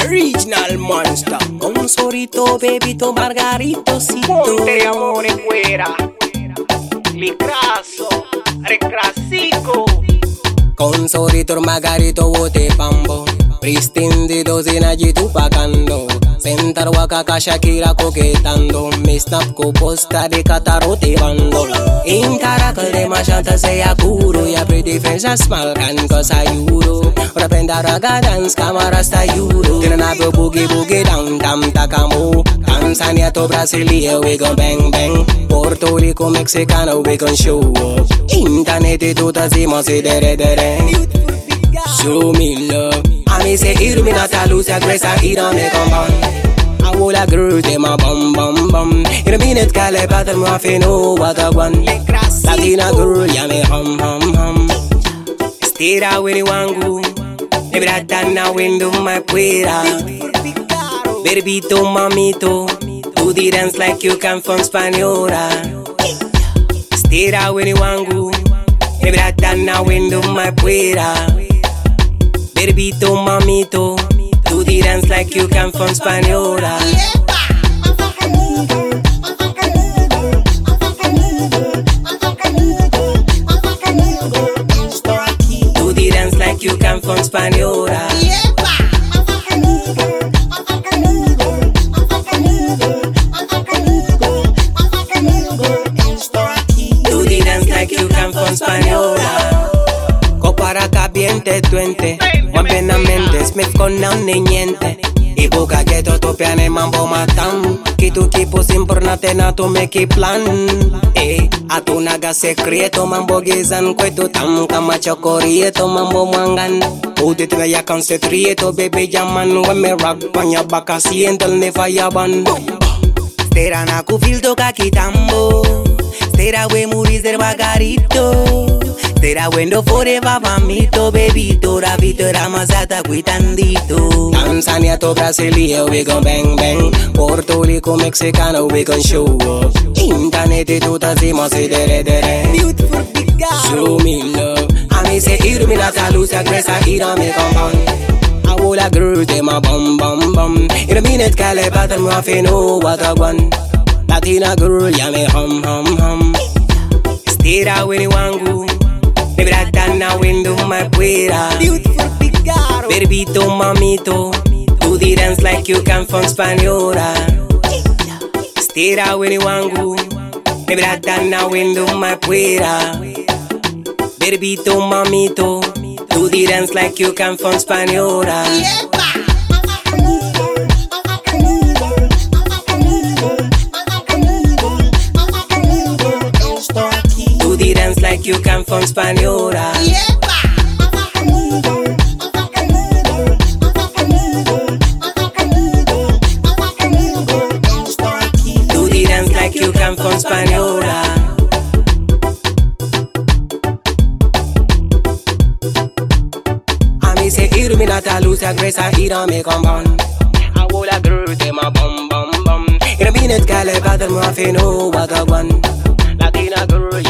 Original monster. Con sorito, bebito, margaritocito. Ponte amore fuera. Licraso, recrasico. Con sorito, margarito, wote pambo. Pristin de dozena jitu pagando. Sentar waka Shakira coquetando. Me snap ko posta de catarote bando. In caracal de machanta se akuro. Ya pretty friends a smile can cause I euro. Rapenda raga dance camera sta euro. Tina bro boogie boogie down tam takamo. Tanzania to Brasilia we gon bang bang. Puerto Rico Mexicano we gon show up. Internet to tazimo se dere dere. Show me love. I me say Illuminata lose a grace and eat on me come on. I will a girl they my bum bum bum. In a minute call battle me fi know what I want. Latina girl ya me hum hum hum. Estira when you wangu. Baby that na window my puera. Berbito mamito. Do the dance like you come from Spaniola. Estira when you wangu. Baby that na window my puera. Berbito mamito. Do the dance like you come from Spaniola. Do the dance like you come from Spaniola. Do the dance like you come from Spaniola. Copara cabiente tuente. Buenamente, Smith con naune niente. I boca che to piane mambo matan. Ki tu tipo simpornate na to make plan. A tu naga secreto mambo gizan. Kwetu tam kama chokorieto mambo mangan. Udit na yakan setrieto baby jaman. When me rock panya baka siental ne fayaban. Stera na kufilto kakitambo. Stera we muris margarito. Será bueno forever mamito, bebito. Ravito ramasata cuitandito. Tanzania to Brasilia we gon bang bang. Puerto Rico Mexicano we gon show up. Internet to tazimo se dere dere. Beautiful big girl. Show me love. I me say Illuminata lose a grace and eat on me compound. I will a girl they my bum bum bum. In a minute call battle me fi know what I want. Latina girl ya me hum hum hum. Estira when you wangu. Baby that na window my puera. Beautiful big girl. Berbito mamito. Do the dance like you come from Spaniola. Estira when you wangu. Baby that na window my puera. Berbito mamito. Do the dance like you come from Spaniola. Do the dance like you come from Spaniola. Do the dance like you come from Spaniola. I me say Illuminata lose a grace and eat on me compound. I will a girl they my bum bum bum. In a minute call battle me fi know what I want. Latina girl